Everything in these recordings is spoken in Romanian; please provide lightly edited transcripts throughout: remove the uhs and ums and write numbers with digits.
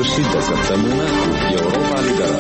sfârșit de săptămână cu Europa Liberă.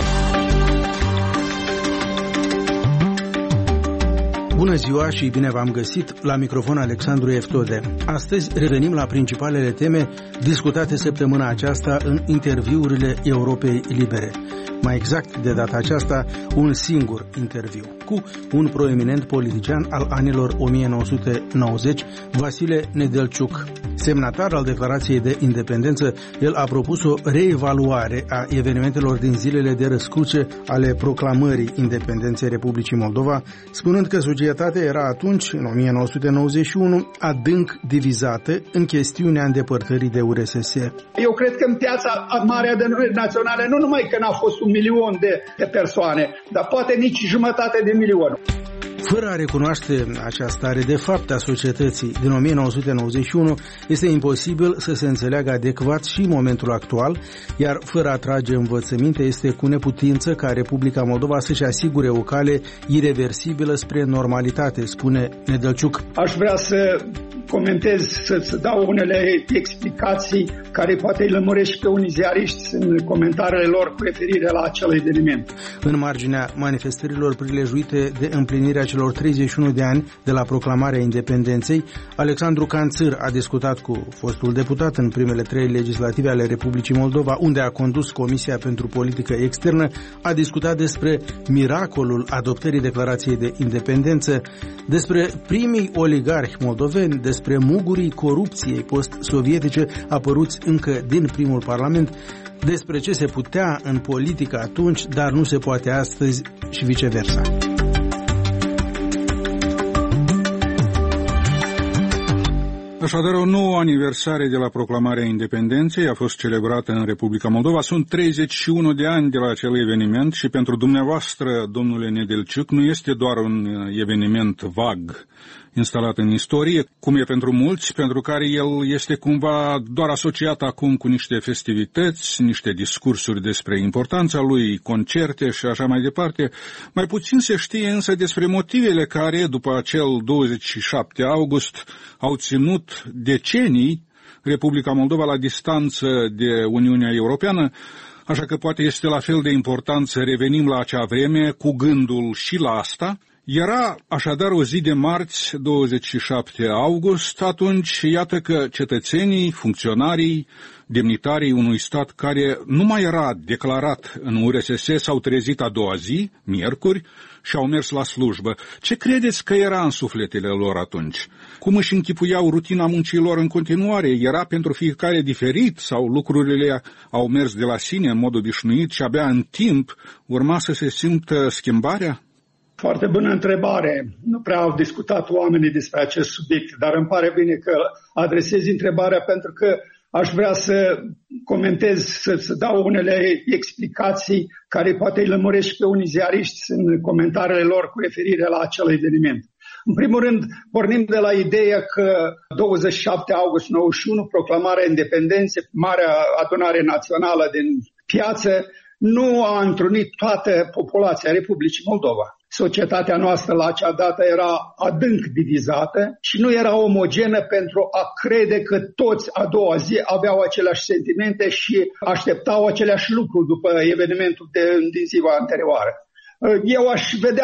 Bună ziua și bine v-am găsit, la microfon Alexandru Eftode. Astăzi revenim la principalele teme discutate săptămâna aceasta în interviurile Europei Libere. Mai exact, de data aceasta, un singur interviu cu un proeminent politician al anilor 1990, Vasile Nedelciuc. Semnatar al Declarației de Independență, el a propus o reevaluare a evenimentelor din zilele de răscruce ale proclamării independenței Republicii Moldova, spunând că societatea era atunci, în 1991, adânc divizată în chestiunea îndepărtării de URSS. Eu cred că în piața mare a adunării naționale nu numai că n-a fost 1 milion de persoane, dar poate nici jumătate de milion. Fără a recunoaște această stare de fapt a societății din 1991, este imposibil să se înțeleagă adecvat și momentul actual, iar fără a trage învățăminte, este cu neputință ca Republica Moldova să-și asigure o cale ireversibilă spre normalitate, spune Nedelciuc. Aș vrea să comentez, să dau unele explicații care poate îi lămurești pe unii ziariști în comentariile lor cu referire la acel eveniment. În marginea manifestărilor prilejuite de împlinirea celor 31 de ani de la proclamarea independenței, Alexandru Canțâr a discutat cu fostul deputat în primele 3 legislative ale Republicii Moldova, unde a condus Comisia pentru Politică Externă, a discutat despre miracolul adoptării Declarației de Independență, despre primii oligarhi moldoveni, despre mugurii corupției post-sovietice apăruți încă din primul Parlament, despre ce se putea în politică atunci, dar nu se poate astăzi și viceversa. Așadar, o nouă aniversare de la proclamarea independenței a fost celebrată în Republica Moldova. Sunt 31 de ani de la acel eveniment și pentru dumneavoastră, domnule Nedelciuc, nu este doar un eveniment vag instalat în istorie, cum e pentru mulți, pentru care el este cumva doar asociat acum cu niște festivități, niște discursuri despre importanța lui, concerte și așa mai departe. Mai puțin se știe însă despre motivele care, după acel 27 august, au ținut decenii Republica Moldova la distanță de Uniunea Europeană, așa că poate este la fel de important să revenim la acea vreme cu gândul și la asta. Era așadar o zi de marți, 27 august, atunci iată că cetățenii, funcționarii, demnitarii unui stat care nu mai era declarat în URSS s-au trezit a doua zi, miercuri, și au mers la slujbă. Ce credeți că era în sufletele lor atunci? Cum își închipuiau rutina muncilor în continuare? Era pentru fiecare diferit sau lucrurile au mers de la sine în mod obișnuit și abia în timp urma să se simtă schimbarea? Foarte bună întrebare. Nu prea au discutat oamenii despre acest subiect, dar îmi pare bine că adresezi întrebarea pentru că aș vrea să comentez, să dau unele explicații care poate îi lămurești pe unii ziariști în comentariile lor cu referire la acel eveniment. În primul rând, pornim de la ideea că 27 august 91, proclamarea independenței, Marea Adunare Națională din piață, nu a întrunit toată populația Republicii Moldova. Societatea noastră la acea dată era adânc divizată și nu era omogenă pentru a crede că toți a doua zi aveau aceleași sentimente și așteptau aceleași lucruri după evenimentul din ziua anterioară. Eu aș vedea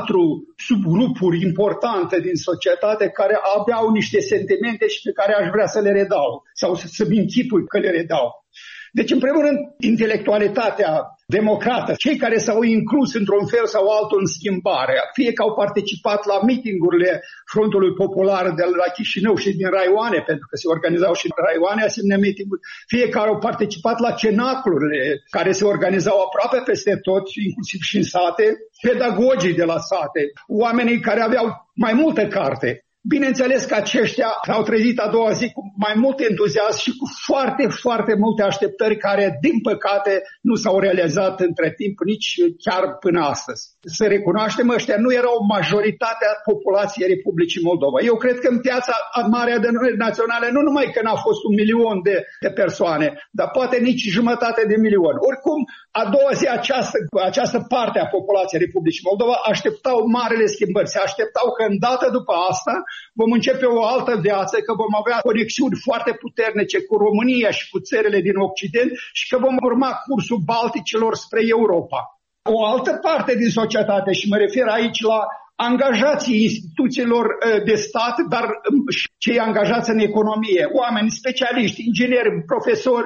4 subgrupuri importante din societate care aveau niște sentimente și pe care aș vrea să le redau sau să-mi închipui că le redau. Deci, în primul rând, intelectualitatea democrată, cei care s-au inclus într-un fel sau altul în schimbare, fie că au participat la mitingurile Frontului Popular de la Chișinău și din raioane, pentru că se organizau și în raioane asemenea mitinguri, fie că au participat la cenaclurile care se organizau aproape peste tot, inclusiv și în sate, pedagogii de la sate, oamenii care aveau mai multă carte. Bineînțeles că aceștia s-au trezit a doua zi cu mai mult entuziasm și cu foarte, foarte multe așteptări care, din păcate, nu s-au realizat între timp nici chiar până astăzi. Să recunoaștem, ăștia nu erau majoritatea populației Republicii Moldova. Eu cred că în piața mare a adunării naționale nu numai că n-a fost 1 milion de persoane, dar poate nici jumătate de milion. Oricum, a doua zi această parte a populației Republicii Moldova așteptau marele schimbări. Se așteptau că îndată după asta vom începe o altă viață, că vom avea conexiuni foarte puternice cu România și cu țările din Occident și că vom urma cursul Balticilor spre Europa. O altă parte din societate, și mă refer aici la angajații instituțiilor de stat, dar și cei angajați în economie, oameni specialiști, ingineri, profesori,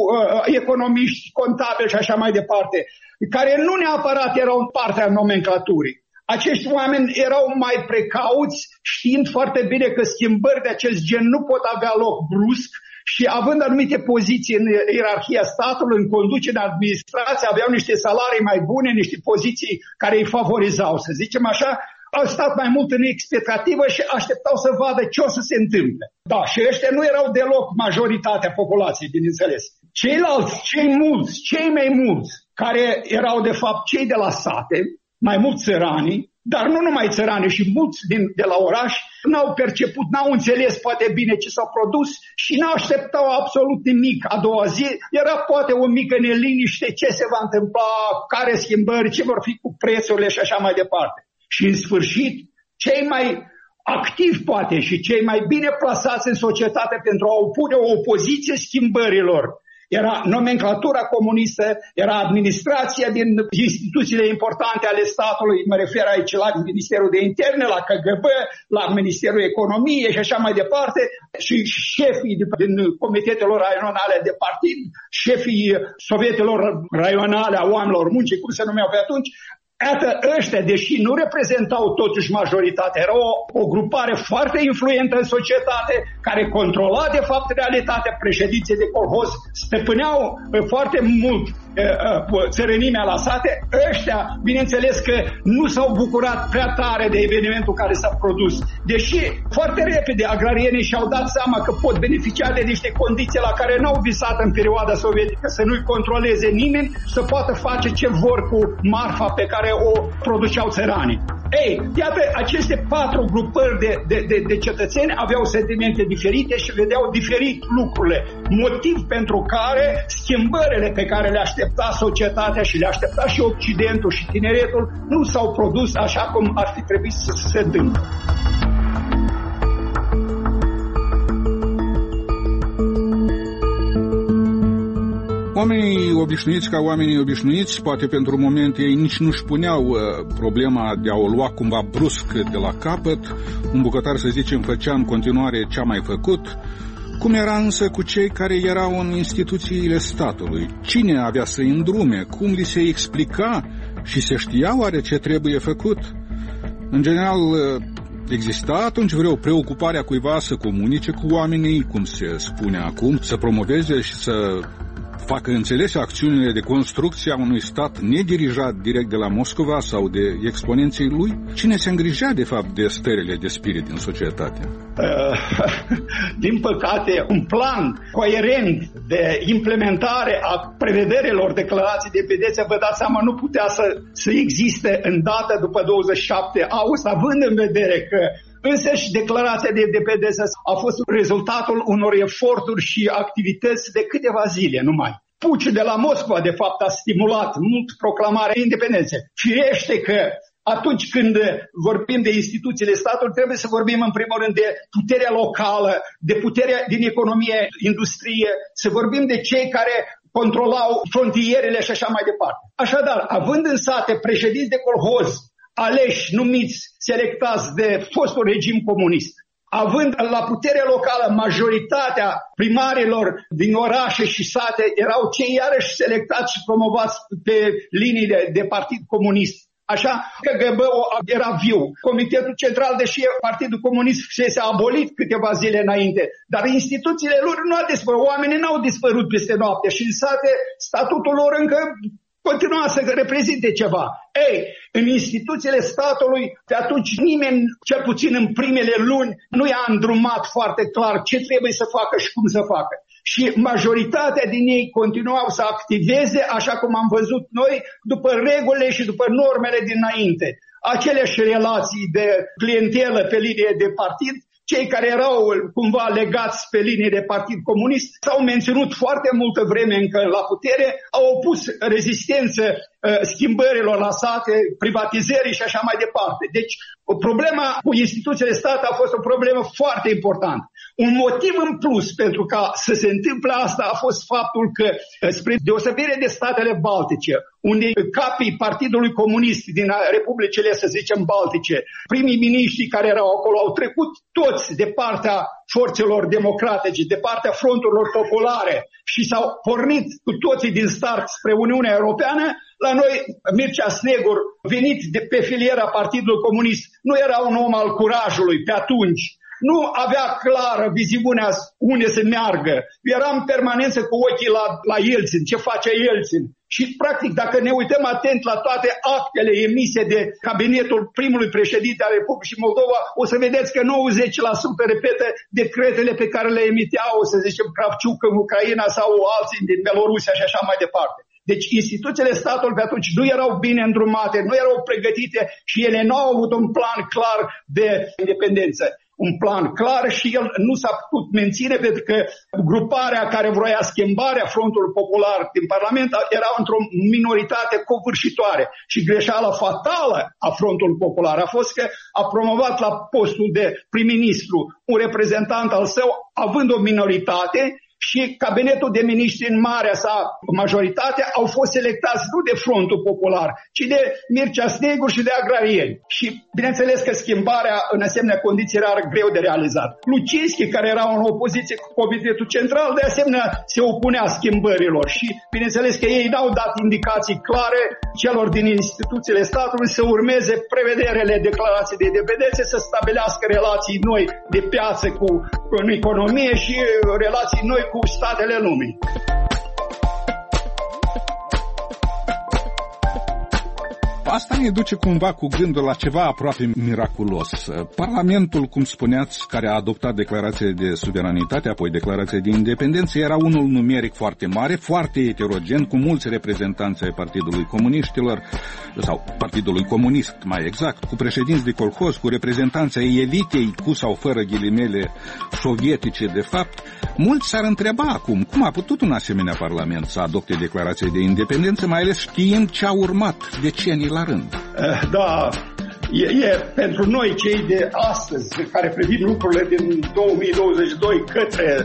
economiști, contabili și așa mai departe, care nu neapărat erau în partea nomenclaturii. Acești oameni erau mai precauți, știind foarte bine că schimbări de acest gen nu pot avea loc brusc și având anumite poziții în ierarhia statului, în conducerea administrației, aveau niște salarii mai bune, niște poziții care îi favorizau, să zicem așa, au stat mai mult în expectativă și așteptau să vadă ce o să se întâmple. Da, și ăștia nu erau deloc majoritatea populației, bineînțeles. Ceilalți, cei mai mulți, care erau de fapt cei de la sate, mai mulți țăranii, dar nu numai țăranii și mulți de la oraș, n-au perceput, n-au înțeles poate bine ce s-a produs și n-așteptau absolut nimic. A doua zi era poate o mică neliniște, ce se va întâmpla, care schimbări, ce vor fi cu prețurile și așa mai departe. Și în sfârșit, cei mai activi poate și cei mai bine plasați în societate pentru a opune o opoziție schimbărilor era nomenclatura comunistă, era administrația din instituțiile importante ale statului, mă refer aici la Ministerul de Interne, la KGB, la Ministerul Economiei și așa mai departe, și șefii din comitetelor raionale de partid, șefii sovietelor raionale a oamenilor muncii, cum se numeau pe atunci. Iată, ăștia, deși nu reprezentau totuși majoritatea, era o grupare foarte influentă în societate, care controla de fapt realitatea, președinții de colhoz stăpâneau foarte mult țărănimea la sate. Ăștia, bineînțeles că nu s-au bucurat prea tare de evenimentul care s-a produs. Deși foarte repede agrarienii și-au dat seama că pot beneficia de niște condiții la care n-au visat în perioada sovietică, să nu-i controleze nimeni, să poată face ce vor cu marfa pe care o produceau țăranii. Ei, iată, aceste 4 grupări de cetățeni aveau sentimente diferite și vedeau diferit lucrurile. Motiv pentru care schimbările pe care le aștepta societatea și le aștepta și Occidentul și tineretul nu s-au produs așa cum ar fi trebuit să se întâmple. Oamenii obișnuiți ca oamenii obișnuiți, poate pentru moment ei nici nu-și puneau problema de a o lua cumva brusc de la capăt. Un bucătar, să zicem, făcea în continuare ce a mai făcut. Cum era însă cu cei care erau în instituțiile statului? Cine avea să-i îndrume? Cum li se explica și se știa oare ce trebuie făcut? În general, exista atunci vreo preocupare a cuiva să comunice cu oamenii, cum se spune acum, să promoveze și să facă înțelese acțiunile de construcție a unui stat nedirijat direct de la Moscova sau de exponenții lui? Cine se îngrija, de fapt, de stările de spirit din societate? Din păcate, un plan coerent de implementare a prevederilor declarației de independență, vă dați seama, nu putea să existe în data după 27 august, având în vedere că însăși declarația de independență a fost rezultatul unor eforturi și activități de câteva zile numai. Puciul de la Moscova, de fapt, a stimulat mult proclamarea independenței. Firește că atunci când vorbim de instituțiile statului, trebuie să vorbim în primul rând de puterea locală, de puterea din economie, industrie, să vorbim de cei care controlau frontierele și așa mai departe. Așadar, având în sate președinți de colhoz, aleși, numiți, selectați de fostul regim comunist, având la puterea locală majoritatea primarilor din orașe și sate, erau cei iarăși selectați și promovați pe liniile de partid comunist. Așa că KGB era viu. Comitetul Central, deși Partidul Comunist se abolit câteva zile înainte, dar instituțiile lor nu au dispărut, oamenii n-au dispărut peste noapte și în sate statutul lor încă continua să reprezinte ceva. Ei, în instituțiile statului, de atunci nimeni, cel puțin în primele luni, nu i-a îndrumat foarte clar ce trebuie să facă și cum să facă. Și majoritatea din ei continuau să activeze, așa cum am văzut noi, după regulile și după normele dinainte. Aceleași relații de clientelă pe linie de partid, cei care erau cumva legați pe linie de partid comunist s-au menținut foarte multă vreme încă la putere, au opus rezistență schimbărilor lăsate, privatizării și așa mai departe. Deci Problema cu instituțiile de stat a fost o problemă foarte importantă. Un motiv în plus pentru ca să se întâmple asta a fost faptul că, spre deosebire de statele baltice, unde capii Partidului Comunist din republicile, să zicem, baltice, primii miniștri care erau acolo au trecut toți de partea forțelor democratice, de partea fronturilor populare și s-au pornit cu toții din start spre Uniunea Europeană. La noi, Mircea Snegur, venit de pe filiera Partidului Comunist, nu era un om al curajului pe atunci. Nu avea clară viziunea unde să meargă. Era în permanență cu ochii la Yeltsin, ce face Yeltsin. Și, practic, dacă ne uităm atent la toate actele emise de cabinetul primului președinte al Republicii Moldova, o să vedeți că 90% repetă decretele pe care le emiteau, să zicem, Kravciuk în Ucraina sau alții din Belorusia și așa mai departe. Deci instituțiile statului pe atunci nu erau bine îndrumate, nu erau pregătite și ele nu au avut un plan clar de independență. Un plan clar și el nu s-a putut menține pentru că gruparea care vroia schimbarea Frontului Popular din Parlament era într-o minoritate covârșitoare. Și greșeala fatală a Frontului Popular a fost că a promovat la postul de prim-ministru un reprezentant al său având o minoritate și cabinetul de miniștri în marea sa majoritate au fost selectați nu de Frontul Popular, ci de Mircea Snegur și de agrarieni. Și bineînțeles că schimbarea în asemenea condiții era greu de realizat. Lucinski, care era în opoziție cu Comitetul Central, de asemenea se opunea schimbărilor și bineînțeles că ei n-au dat indicații clare celor din instituțiile statului să urmeze prevederile declarației de independență, să stabilească relații noi de piață cu economie și relații noi cu statele lumii. Asta ne duce cumva cu gândul la ceva aproape miraculos. Parlamentul, cum spuneați, care a adoptat declarația de suveranitate, apoi declarația de independență, era unul numeric foarte mare, foarte heterogen, cu mulți reprezentanți ai Partidului Comuniștilor, sau Partidului Comunist, mai exact, cu președinți de colhoz, cu reprezentanți ai elitei, cu sau fără ghilimele sovietice, de fapt. Mulți s-ar întreba acum, cum a putut un asemenea parlament să adopte declarația de independență, mai ales știind ce a urmat decenii la rând. Da, e pentru noi cei de astăzi, care privim lucrurile din 2022 către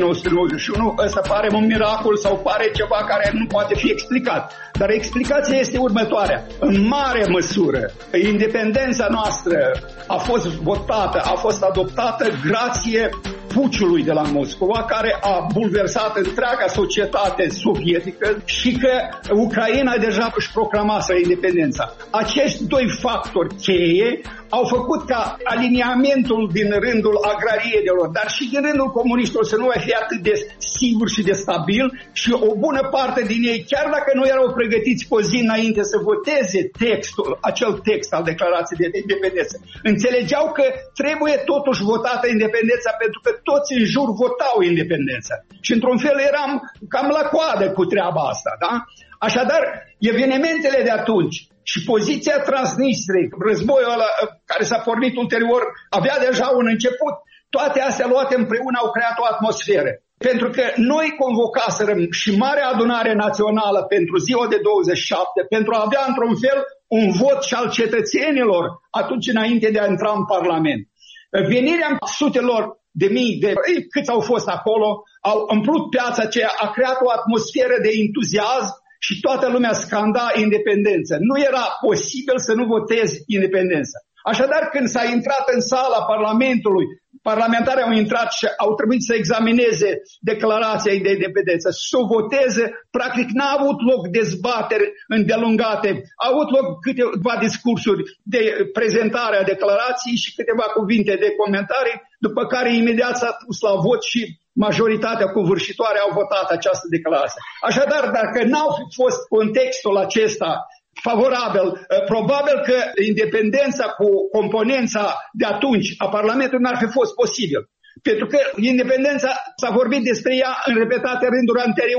1991, ăsta pare un miracol sau pare ceva care nu poate fi explicat. Dar explicația este următoarea. În mare măsură, independența noastră a fost votată, a fost adoptată grație puciului de la Moscova, care a bulversat întreaga societate sovietică și că Ucraina deja își proclamase independența. Acești doi factori cheie au făcut ca aliniamentul din rândul agrarienilor, dar și din rândul comuniștilor să nu mai fie atât de sigur și de stabil și o bună parte din ei, chiar dacă nu erau pregătiți cu o zi înainte să voteze acel text al declarației de independență, înțelegeau că trebuie totuși votată independența pentru că toți în jur votau independența. Și într-un fel eram cam la coadă cu treaba asta, da? Așadar, evenimentele de atunci și poziția Transnistriei, războiul ăla care s-a pornit ulterior, avea deja un început, toate astea luate împreună au creat o atmosferă. Pentru că noi convocaserăm și Marea Adunare Națională pentru ziua de 27, pentru a avea într-un fel un vot și al cetățenilor atunci înainte de a intra în Parlament. Venirea sutelor de mii de câți au fost acolo, au umplut piața aceea, a creat o atmosferă de entuziasm și toată lumea scanda independență. Nu era posibil să nu votezi independența. Așadar, când s-a intrat în sala Parlamentului, parlamentarii au intrat și au trebuit să examineze declarația de independență, să o voteze, practic n-a avut loc dezbateri îndelungate, au avut loc câteva discursuri de prezentare a declarației și câteva cuvinte de comentarii, după care imediat s-a pus la vot și majoritatea covârșitoare au votat această declarație. Așadar, dacă n-au fost contextul acesta favorabil, probabil că independența cu componența de atunci a Parlamentului n-ar fi fost posibil. Pentru că independența s-a vorbit despre ea în repetate rânduri anterior.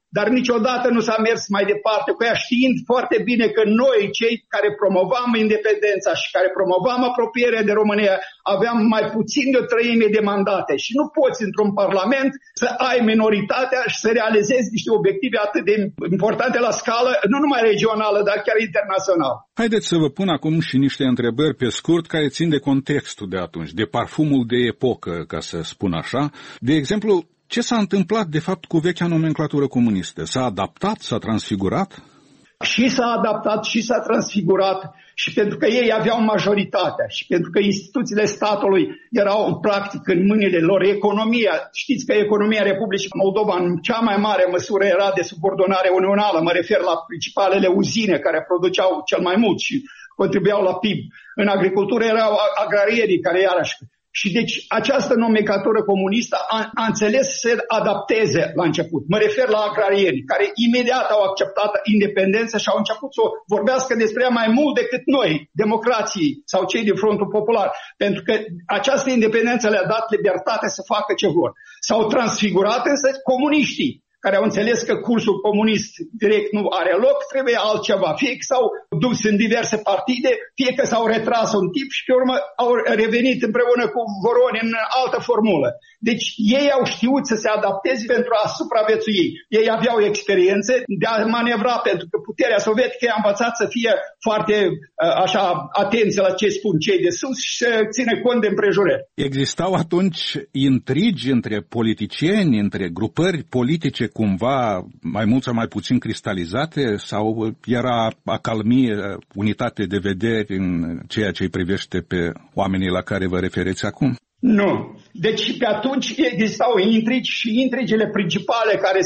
dar niciodată nu s-a mers mai departe cu ea, știind foarte bine că noi, cei care promovam independența și care promovam apropierea de România, aveam mai puțin de 1/3 de mandate. Și nu poți într-un parlament să ai minoritatea și să realizezi niște obiective atât de importante la scală, nu numai regională, dar chiar internațională. Haideți să vă pun acum și niște întrebări pe scurt care țin de contextul de atunci, de parfumul de epocă, ca să spun așa. De exemplu, ce s-a întâmplat, de fapt, cu vechea nomenclatură comunistă? S-a adaptat? S-a transfigurat? Și s-a adaptat și s-a transfigurat și pentru că ei aveau majoritatea și pentru că instituțiile statului erau în practic în mâinile lor. Economia, știți că economia Republicii Moldova în cea mai mare măsură era de subordonare unională. Mă refer la principalele uzine care produceau cel mai mult și contribuiau la PIB. În agricultură erau agrarierii care iarăși... Și deci această nomenclatură comunistă a înțeles să se adapteze la început. Mă refer la agrarieni, care imediat au acceptat independența și au început să vorbească despre ea mai mult decât noi, democrații sau cei din Frontul Popular. Pentru că această independență le-a dat libertate să facă ce vor. S-au transfigurat însă comuniștii, care au înțeles că cursul comunist direct nu are loc, trebuie altceva. Fie că s-au dus în diverse partide, fie că s-au retras un tip și pe urmă au revenit împreună cu Voroni în altă formulă. Deci ei au știut să se adapteze pentru a supraviețui. Ei aveau experiențe de a manevra, pentru că puterea sovietică i-a învățat să fie foarte așa atenți la ce spun cei de sus și să ține cont de împrejurări. Existau atunci intrigi între politicieni, între grupări politice cumva mai mult sau mai puțin cristalizate, sau era acalmie, unitate de vedere în ceea ce îi privește pe oamenii la care vă referiți acum? Nu. Deci pe atunci existau intrigi și intrigile principale care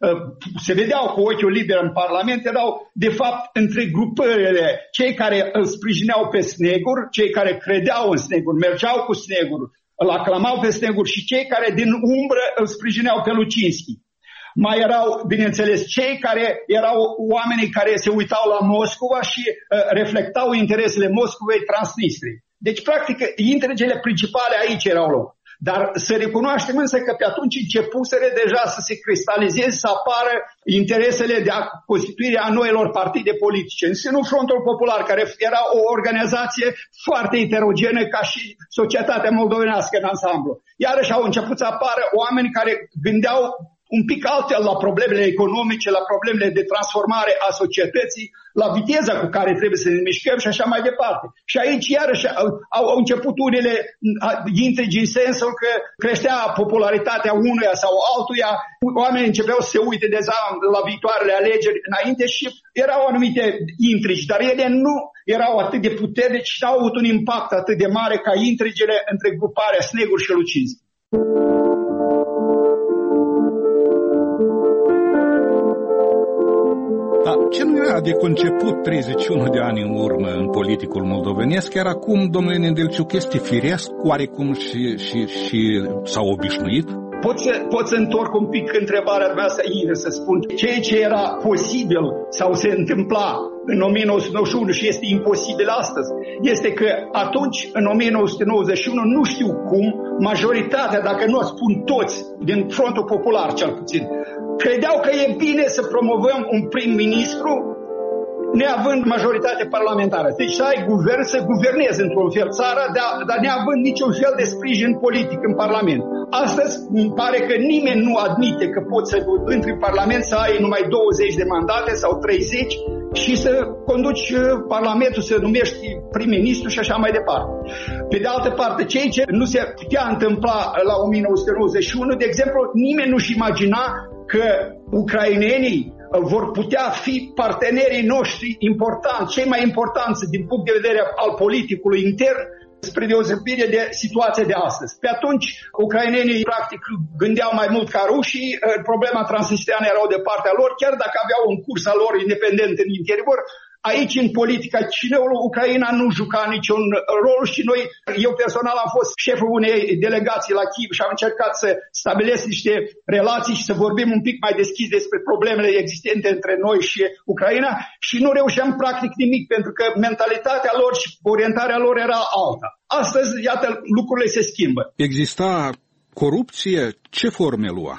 se vedeau cu ochiul liber în Parlament erau de fapt între grupările, cei care îl sprijineau pe Snegur, cei care credeau în Snegur, mergeau cu Snegur, îl aclamau pe Snegur și cei care din umbră îl sprijineau pe Lucinski. Mai erau, bineînțeles, cei care erau oamenii care se uitau la Moscova și reflectau interesele Moscovei Transnistriei. Deci, practic, intrigele principale aici erau loc. Dar să recunoaștem însă că pe atunci începuseră deja să se cristalizeze, să apară interesele de constituire a noilor partide politice. În sânul Frontul Popular, care era o organizație foarte heterogenă ca și societatea moldovenească în ansamblu. Iarăși au început să apară oameni care gândeau un pic altfel la problemele economice, la problemele de transformare a societății, la viteza cu care trebuie să ne mișcăm și așa mai departe. Și aici iarăși au început unele intrigi în sensul că creștea popularitatea unuia sau altuia, oamenii începeau să se uite deja la viitoarele alegeri înainte și erau anumite intrigi, dar ele nu erau atât de puternice și n-au avut un impact atât de mare ca intrigile între gruparea Snegur și Lucinski. Ce nu era de conceput 31 de ani în urmă în politicul moldovenesc, chiar acum, domnule Nedelciuc, este firesc oarecum și s-au obișnuit? Pot să întorc un pic întrebarea mea să spun ceea ce era posibil sau se întâmpla în 1991 și este imposibil astăzi, este că atunci, în 1991, nu știu cum, majoritatea, dacă nu o spun toți, din Frontul Popular cel puțin, credeau că e bine să promovăm un prim-ministru neavând majoritate parlamentară. Deci să ai guvern, să guvernezi într-un fel țara, dar neavând niciun fel de sprijin politic în Parlament. Astăzi îmi pare că nimeni nu admite că poți să intri în Parlament să ai numai 20 de mandate sau 30 și să conduci Parlamentul, să numești prim-ministru și așa mai departe. Pe de altă parte, ceea ce nu se putea întâmpla la 1991, de exemplu, nimeni nu-și imagina că ucrainenii vor putea fi partenerii noștri importanți, cei mai importanți din punct de vedere al politicului intern, spre deosebire de situația de astăzi. Pe atunci, ucrainenii practic gândeau mai mult ca rușii, problema transnistreană erau de partea lor, chiar dacă aveau un curs al lor independent în interior. Aici, în politica Chișinăului, Ucraina nu juca niciun rol și eu personal am fost șeful unei delegații la Kiev și am încercat să stabilesc niște relații și să vorbim un pic mai deschis despre problemele existente între noi și Ucraina și nu reușeam practic nimic pentru că mentalitatea lor și orientarea lor era alta. Astăzi, iată, lucrurile se schimbă. Exista corupție? Ce forme lua?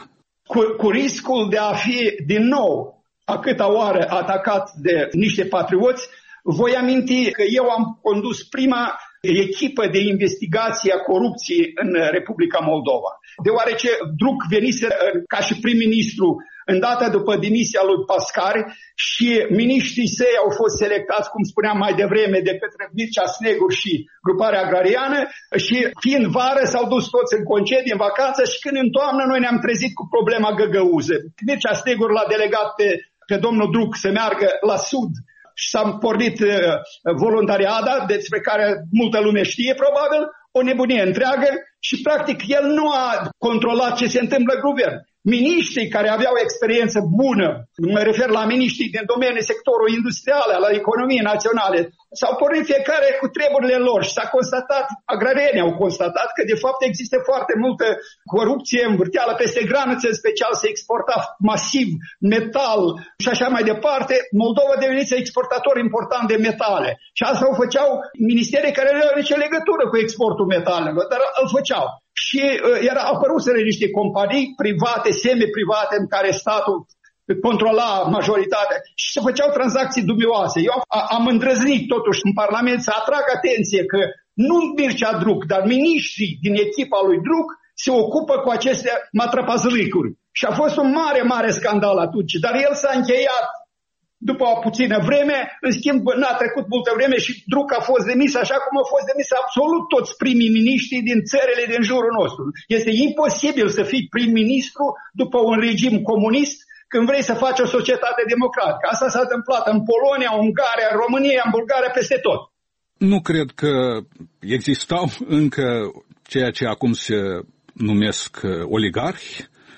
cu riscul de a fi din nou a câta oară atacat de niște patrioți. Voi aminti că eu am condus prima echipă de investigație a corupției în Republica Moldova. Deoarece Druc venise ca și prim-ministru în data după demisia lui Pascari și miniștrii săi au fost selectați, cum spuneam mai devreme, de către Mircea Snegur și gruparea agrariană și fiind vară s-au dus toți în concedii, în vacanță și când în toamnă noi ne-am trezit cu problema Găgăuză. Mircea Snegur l-a delegat pe domnul Druc să meargă la sud și s-a pornit voluntariada, despre care multă lume știe probabil, o nebunie întreagă și practic el nu a controlat ce se întâmplă în guvern. Miniștrii care aveau experiență bună, mă refer la miniștrii din domeniul sectorului industrial, la economiei naționale, s-au pornit fiecare cu treburile lor și s-a constatat, agrarienii au constatat că de fapt există foarte multă corupție învârteală peste graniță, în special se exporta masiv metal și așa mai departe. Moldova devenise exportator important de metale și asta o făceau ministerii care nu aveau nicio legătură cu exportul metalelor, dar îl făceau. Și apăruseră niște companii private, semi-private, în care statul controla majoritatea și se făceau tranzacții dubioase. Eu am îndrăznit totuși în Parlament să atrag atenție că nu Mircea Druc, dar miniștrii din echipa lui Druc se ocupă cu aceste matrapazlicuri. Și a fost un mare, mare scandal atunci, dar el s-a încheiat după o puțină vreme, în schimb n-a trecut multă vreme și Druc a fost demis așa cum au fost demis absolut toți primii miniștri din țările din jurul nostru. Este imposibil să fii prim-ministru după un regim comunist când vrei să faci o societate democratică. Asta s-a întâmplat în Polonia, în Ungaria, în România, în Bulgaria, peste tot. Nu cred că existau încă ceea ce acum se numesc oligarhi.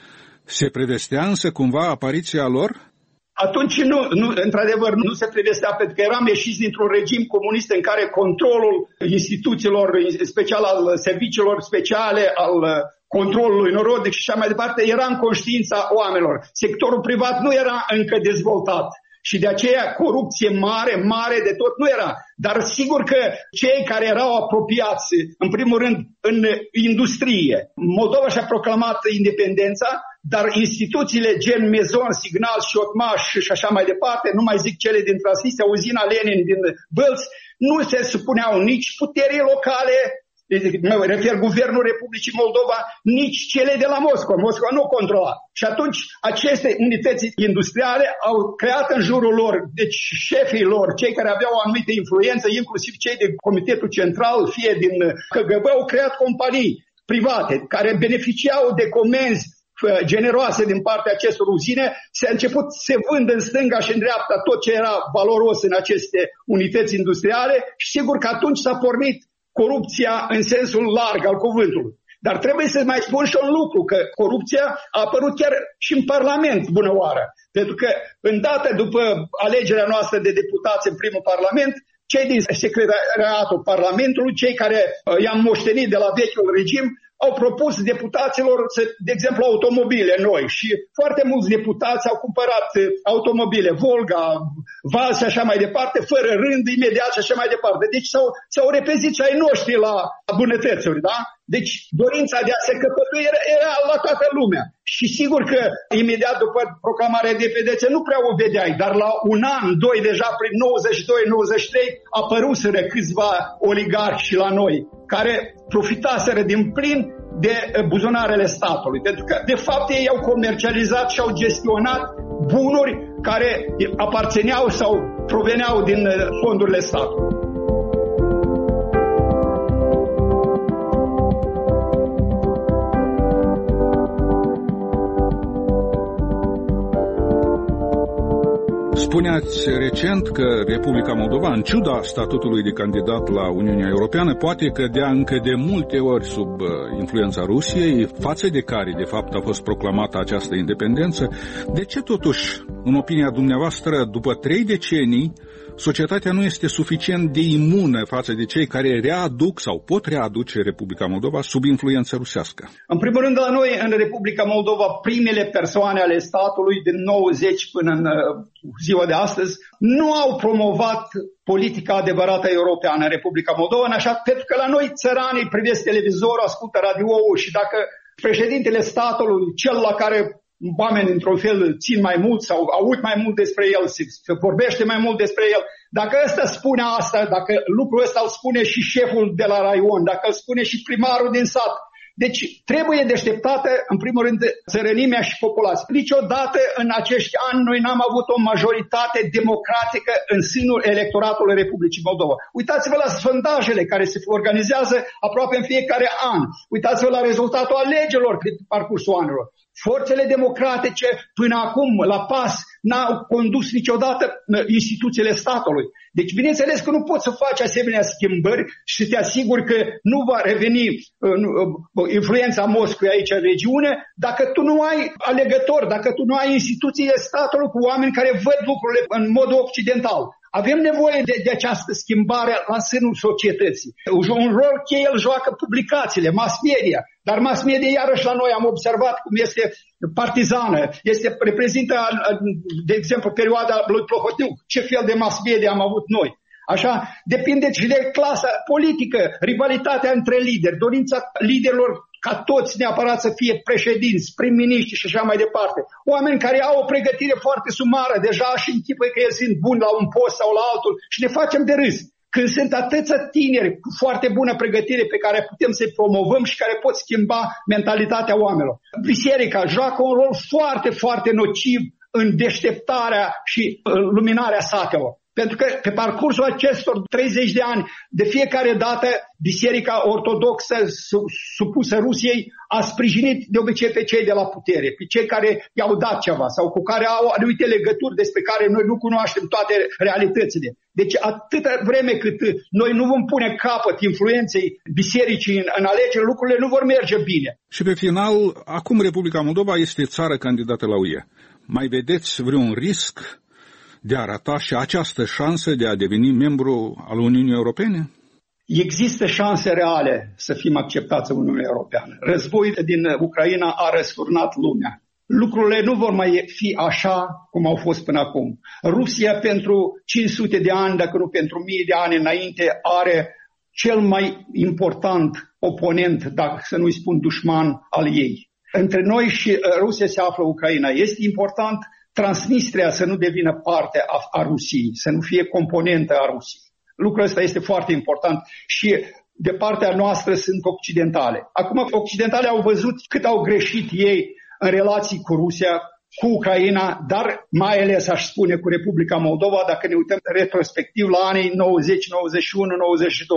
Se prevestea însă cumva apariția lor? Atunci într-adevăr, nu se prevestea, pentru că eram ieșiți dintr-un regim comunist în care controlul instituțiilor, special al serviciilor speciale, al controlului norodic și așa mai departe, era în conștiința oamenilor. Sectorul privat nu era încă dezvoltat. Și de aceea corupție mare, mare de tot nu era. Dar sigur că cei care erau apropiați, în primul rând, în industrie. Moldova și-a proclamat independența, dar instituțiile gen Mezon, Signal, Șotmaș și așa mai departe, nu mai zic cele din Transnistria, uzina Lenin din Vâlți, nu se supuneau nici puterii locale, mă refer Guvernul Republicii Moldova, nici cele de la Moscova. Moscova nu controla. Și atunci aceste unități industriale au creat în jurul lor, deci șefii lor, cei care aveau o anumită influență, inclusiv cei de Comitetul Central, fie din KGB, au creat companii private care beneficiau de comenzi generoase din partea acestor uzine. S-a început să se vândă în stânga și în dreapta tot ce era valoros în aceste unități industriale și sigur că atunci s-a pornit corupția în sensul larg al cuvântului. Dar trebuie să mai spun și un lucru, că corupția a apărut chiar și în Parlament, bună oară. Pentru că în data după alegerea noastră de deputați în primul Parlament, cei din secretariatul Parlamentului, cei care i-am moștenit de la vechiul regim, au propus deputaților, de exemplu, automobile noi și foarte mulți deputați au cumpărat automobile, Volga, Vaz și așa mai departe, fără rând, imediat și așa mai departe. Deci s-au repezit și ai noștri la bunătățuri, da? Deci dorința de a se căpătui era la toată lumea. Și sigur că imediat după proclamarea independenței nu prea o vedeai, dar la un an, doi, deja prin 92-93, apăruseră câțiva oligarhi și la noi, care profitaseră din plin de buzunarele statului. Pentru că, de fapt, ei au comercializat și au gestionat bunuri care aparțineau sau proveneau din fondurile statului. Spuneați recent că Republica Moldova, în ciuda statutului de candidat la Uniunea Europeană, poate cădea încă de multe ori sub influența Rusiei, față de care, de fapt, a fost proclamată această independență. De ce, totuși, în opinia dumneavoastră, după 3 decenii, societatea nu este suficient de imună față de cei care readuc sau pot readuce Republica Moldova sub influență rusească? În primul rând, la noi, în Republica Moldova, primele persoane ale statului din 90 până în ziua de astăzi nu au promovat politica adevărată europeană în Republica Moldova, pentru că la noi țăranii privesc televizorul, ascultă radio-ul și dacă președintele statului, cel la care oamenii într-un fel țin mai mult sau aud mai mult despre el, se vorbește mai mult despre el. Dacă ăsta spune asta, dacă lucrul ăsta îl spune și șeful de la raion, dacă îl spune și primarul din sat, deci trebuie deșteptată, în primul rând, țărănimea și populația. Niciodată în acești ani noi n-am avut o majoritate democratică în sânul electoratului Republicii Moldova. Uitați-vă la sondajele care se organizează aproape în fiecare an. Uitați-vă la rezultatul alegerilor pe parcursul anilor. Forțele democratice până acum, la pas, n-au condus niciodată instituțiile statului. Deci, bineînțeles că nu poți să faci asemenea schimbări și să te asiguri că nu va reveni influența Moscovei aici în regiune dacă tu nu ai alegători, dacă tu nu ai instituțiile statului cu oameni care văd lucrurile în mod occidental. Avem nevoie de această schimbare la sânul societății. Un rol cheie îl joacă publicațiile, mass media. Dar mass media, iarăși la noi am observat cum este partizană, reprezintă, de exemplu, perioada lui Plohotiu. Ce fel de mass media am avut noi? Așa, depinde și de clasa politică, rivalitatea între lideri, dorința liderilor ca toți neapărat să fie președinți, prim-miniștri și așa mai departe. Oameni care au o pregătire foarte sumară, deja și închipuie că ei sunt buni la un post sau la altul și ne facem de râs. Când sunt atâția tineri cu foarte bună pregătire pe care putem să-i promovăm și care pot schimba mentalitatea oamenilor. Biserica joacă un rol foarte, foarte nociv în deșteptarea și luminarea satelor. Pentru că pe parcursul acestor 30 de ani, de fiecare dată, Biserica Ortodoxă supusă Rusiei a sprijinit de obicei pe cei de la putere, pe cei care i-au dat ceva sau cu care au anumite legături despre care noi nu cunoaștem toate realitățile. Deci atâta vreme cât noi nu vom pune capăt influenței bisericii în alegeri, lucrurile nu vor merge bine. Și pe final, acum Republica Moldova este țară candidată la UE. Mai vedeți vreun risc de a rata și această șansă de a deveni membru al Uniunii Europene? Există șanse reale să fim acceptați în Uniunea Europeană. Războiul din Ucraina a răsturnat lumea. Lucrurile nu vor mai fi așa cum au fost până acum. Rusia pentru 500 de ani, dacă nu pentru 1000 de ani înainte, are cel mai important oponent, dacă să nu-i spun dușman, al ei. Între noi și Rusia se află Ucraina. Este important Transnistria să nu devină parte a Rusiei, să nu fie componentă a Rusiei. Lucrul ăsta este foarte important și de partea noastră sunt occidentale. Acum, occidentale au văzut cât au greșit ei în relații cu Rusia, cu Ucraina, dar mai ales, aș spune, cu Republica Moldova, dacă ne uităm retrospectiv la anii 90, 91, 92.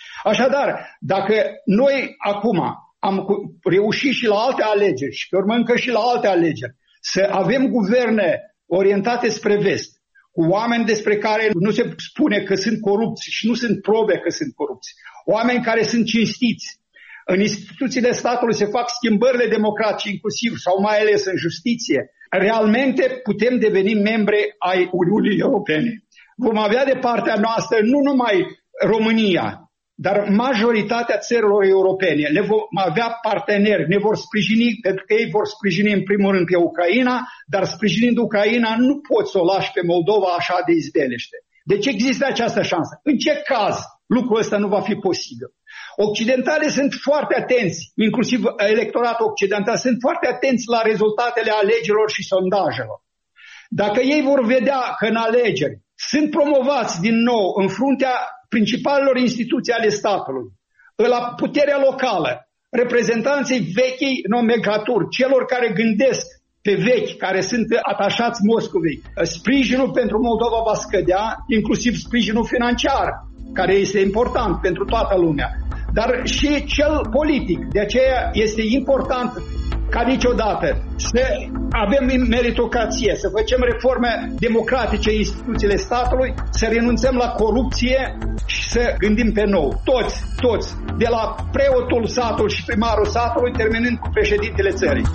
Așadar, dacă noi acum am reușit și la alte alegeri și pe urmă încă și la alte alegeri, să avem guverne orientate spre vest, cu oameni despre care nu se spune că sunt corupți și nu sunt probe că sunt corupți, oameni care sunt cinstiți. În instituțiile statului se fac schimbările democratice, inclusiv sau mai ales în justiție. Realmente putem deveni membri ai Uniunii Europene. Vom avea de partea noastră nu numai România, dar majoritatea țărilor europene. Le vom avea parteneri, ne vor sprijini, pentru că ei vor sprijini în primul rând pe Ucraina, dar sprijinind Ucraina nu poți să o lași pe Moldova așa de izbelește. Deci există această șansă. În ce caz lucrul ăsta nu va fi posibil? Occidentalii sunt foarte atenți, inclusiv electoratul occidental, sunt foarte atenți la rezultatele alegerilor și sondajelor. Dacă ei vor vedea că în alegeri sunt promovați din nou în fruntea principalelor instituții ale statului, la puterea locală, reprezentanții vechii nomenclaturi, celor care gândesc pe vechi, care sunt atașați Moscovei, sprijinul pentru Moldova va scădea, inclusiv sprijinul financiar, care este important pentru toată lumea, dar și cel politic. De aceea este important ca niciodată să avem meritocrație, să facem reforme democratice în instituțiile statului, să renunțăm la corupție și să gândim pe nou. Toți, de la preotul satului și primarul satului, terminând cu președintele țării.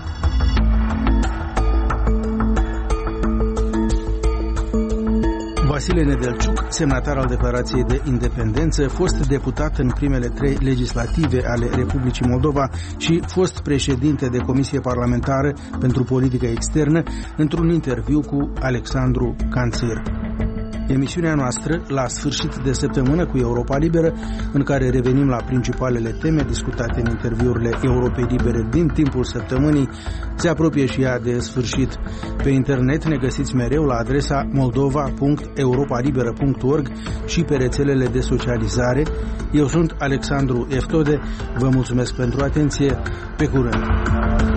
Vasile Nedelciuc, semnatar al Declarației de Independență, fost deputat în primele 3 legislative ale Republicii Moldova și fost președinte de Comisie Parlamentară pentru Politică Externă, într-un interviu cu Alexandru Canțir. Emisiunea noastră, la sfârșit de săptămână cu Europa Liberă, în care revenim la principalele teme discutate în interviurile Europei Libere din timpul săptămânii, se apropie și ea de sfârșit. Pe internet ne găsiți mereu la adresa moldova.europalibera.org și pe rețelele de socializare. Eu sunt Alexandru Eftode, vă mulțumesc pentru atenție, pe curând!